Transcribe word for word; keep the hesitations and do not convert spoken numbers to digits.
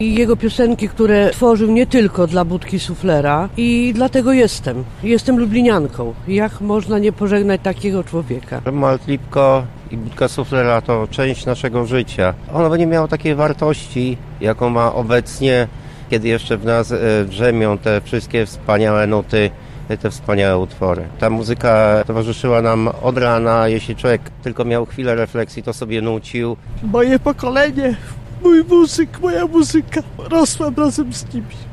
I jego piosenki, które tworzył nie tylko dla Budki Suflera i dlatego jestem. Jestem lublinianką. Jak można nie pożegnać takiego człowieka? Romuald Lipko i Budka Suflera to część naszego życia. Ono by nie miało takiej wartości, jaką ma obecnie, kiedy jeszcze w nas drzemią te wszystkie wspaniałe nuty, te wspaniałe utwory. Ta muzyka towarzyszyła nam od rana. Jeśli człowiek tylko miał chwilę refleksji, to sobie nucił. Moje pokolenie, mój muzyk, moja muzyka, rosłam razem z nimi.